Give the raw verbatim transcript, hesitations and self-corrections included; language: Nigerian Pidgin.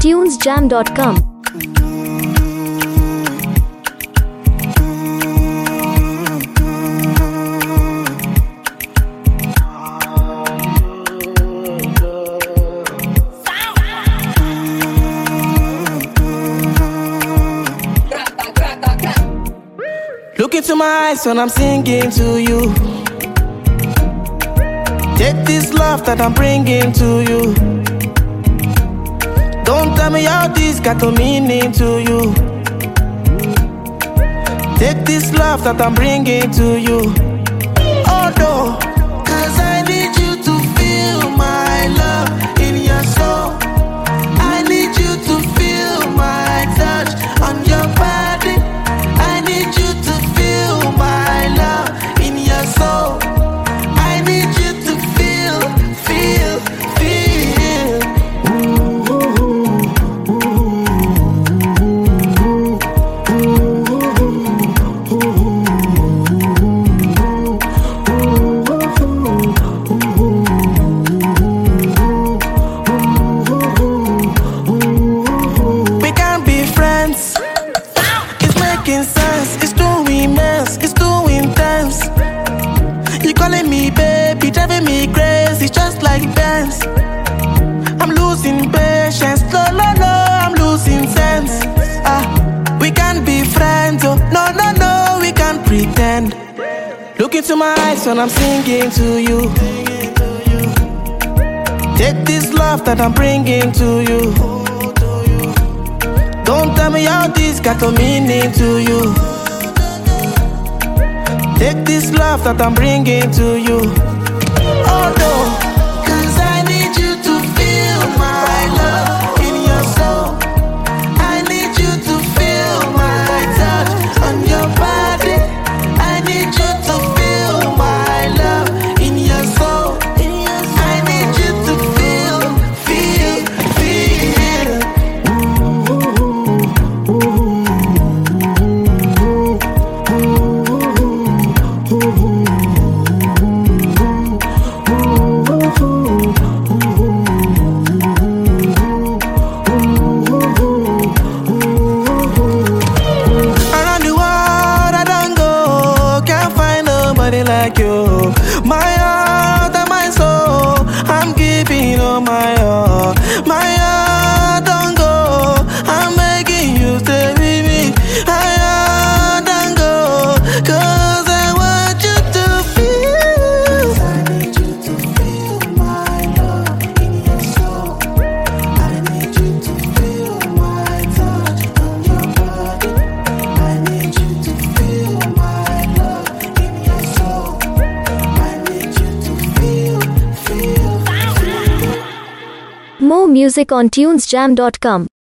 tunes jam dot com. Look into my eyes when I'm singing to you. Take this love that I'm bringing to you. Don't tell me how this got no meaning to you. Take this love that I'm bringing to you. Oh no, cause I need you to feel my love in your soul. I need you to feel my touch on your body. I need you to feel my love in your soul. I need you to feel, feel, feel. We can be friends. It's making sense. It's too immense. It's too intense. You calling me baby, driving me crazy, just like Benz. I'm losing patience, no, no, no, I'm losing sense. Ah, we can't be friends, oh, no, no, no, we can't pretend. Look into my eyes when I'm singing to you. Take this love that I'm bringing to you. Don't tell me how this got no meaning to you. Take this love that I'm bringing to you. Oh no, cause I need you to feel my love in your soul. I need you to feel my touch on your body. I need you to feel my love in your soul. I need you to feel, feel, feel. Around the world I don't go, can't find nobody like you. My heart and my soul, I'm giving all my all. My heart don't go, I'm begging you stay with me. My heart don't go, cause I want you to feel. I need you to feel my love in your soul. I need you to feel my touch on your body. I need you to feel my love in your soul. I need you to feel, feel, feel. More music on tunes jam dot com.